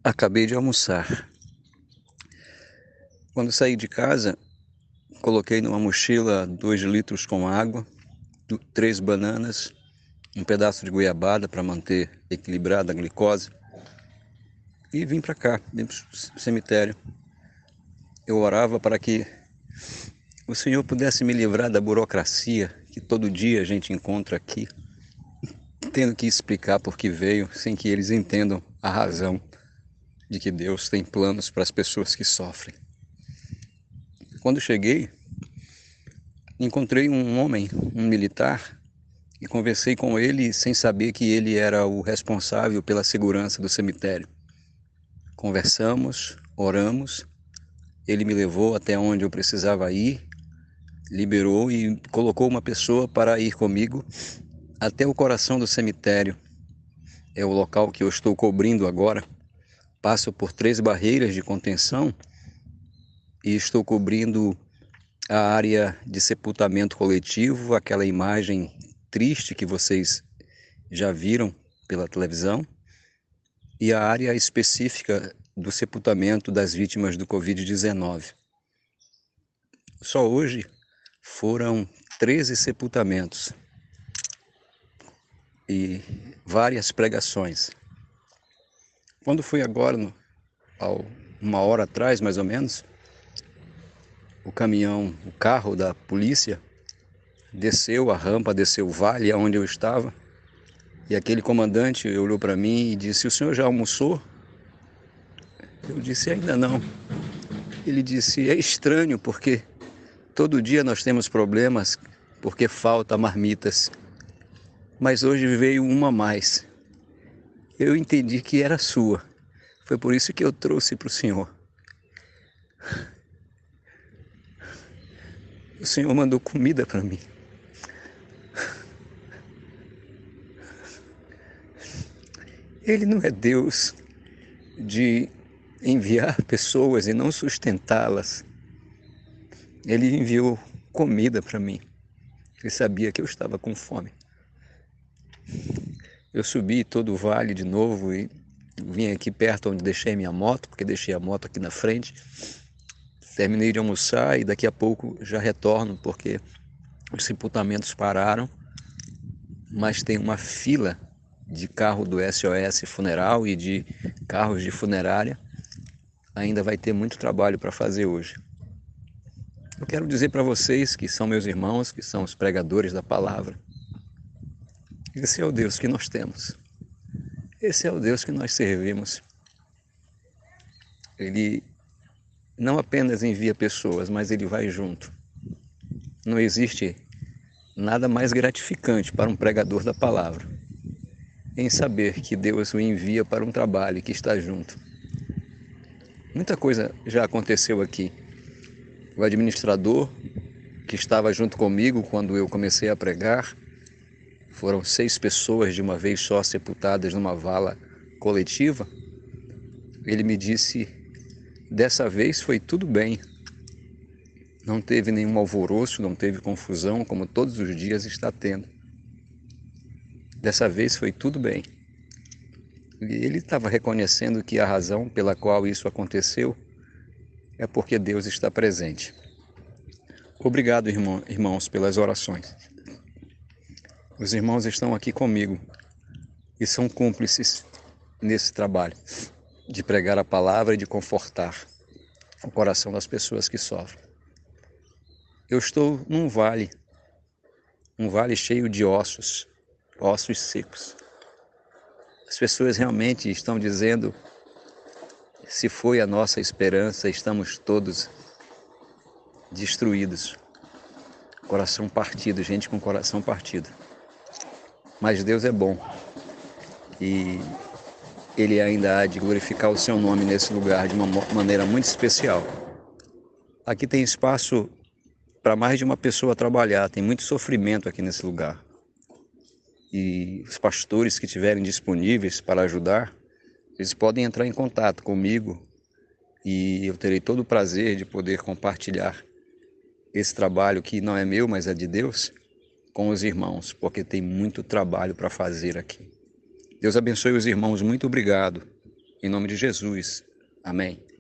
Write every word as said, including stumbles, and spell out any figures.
Acabei de almoçar. Quando saí de casa, coloquei numa mochila dois litros com água, três bananas, um pedaço de goiabada para manter equilibrada a glicose e vim para cá, vim para o cemitério. Eu orava para que o Senhor pudesse me livrar da burocracia que todo dia a gente encontra aqui, tendo que explicar por que veio, sem que eles entendam a razão de que Deus tem planos para as pessoas que sofrem. Quando cheguei, encontrei um homem, um militar, e conversei com ele sem saber que ele era o responsável pela segurança do cemitério. Conversamos, oramos, ele me levou até onde eu precisava ir, liberou e colocou uma pessoa para ir comigo até o coração do cemitério. É o local que eu estou cobrindo agora. Passo por três barreiras de contenção e estou cobrindo a área de sepultamento coletivo, aquela imagem triste que vocês já viram pela televisão, e a área específica do sepultamento das vítimas do covid dezenove. Só hoje foram treze sepultamentos e várias pregações. Quando fui agora, no, ao, uma hora atrás mais ou menos, o caminhão, o carro da polícia desceu a rampa, desceu o vale onde eu estava, e aquele comandante olhou para mim e disse: "O senhor já almoçou?" Eu disse: "Ainda não." Ele disse: "É estranho porque todo dia nós temos problemas porque falta marmitas, mas hoje veio uma a mais. Eu entendi que era sua, foi por isso que eu trouxe para o senhor. O senhor mandou comida para mim." Ele não é Deus de enviar pessoas e não sustentá-las. Ele enviou comida para mim. Ele sabia que eu estava com fome. Eu subi todo o vale de novo e vim aqui perto onde deixei minha moto, porque deixei a moto aqui na frente. Terminei de almoçar e daqui a pouco já retorno, porque os sepultamentos pararam, mas tem uma fila de carro do S O S Funeral e de carros de funerária. Ainda vai ter muito trabalho para fazer hoje. Eu quero dizer para vocês que são meus irmãos, que são os pregadores da palavra, esse é o Deus que nós temos. Esse é o Deus que nós servimos. Ele não apenas envia pessoas, mas ele vai junto. Não existe nada mais gratificante para um pregador da palavra em saber que Deus o envia para um trabalho e que está junto. Muita coisa já aconteceu aqui. O administrador, que estava junto comigo quando eu comecei a pregar, foram seis pessoas de uma vez só sepultadas numa vala coletiva. Ele me disse: "Dessa vez foi tudo bem. Não teve nenhum alvoroço, não teve confusão, como todos os dias está tendo. Dessa vez foi tudo bem." E ele estava reconhecendo que a razão pela qual isso aconteceu é porque Deus está presente. Obrigado, irmão, irmãos, pelas orações. Os irmãos estão aqui comigo e são cúmplices nesse trabalho de pregar a palavra e de confortar o coração das pessoas que sofrem. Eu estou num vale, um vale cheio de ossos, ossos secos. As pessoas realmente estão dizendo: se foi a nossa esperança, estamos todos destruídos. Coração partido, gente com coração partido. Mas Deus é bom e Ele ainda há de glorificar o seu nome nesse lugar de uma maneira muito especial. Aqui tem espaço para mais de uma pessoa trabalhar, tem muito sofrimento aqui nesse lugar. E os pastores que estiverem disponíveis para ajudar, eles podem entrar em contato comigo e eu terei todo o prazer de poder compartilhar esse trabalho que não é meu, mas é de Deus, com os irmãos, porque tem muito trabalho para fazer aqui. Deus abençoe os irmãos, muito obrigado Em nome de Jesus. Amém.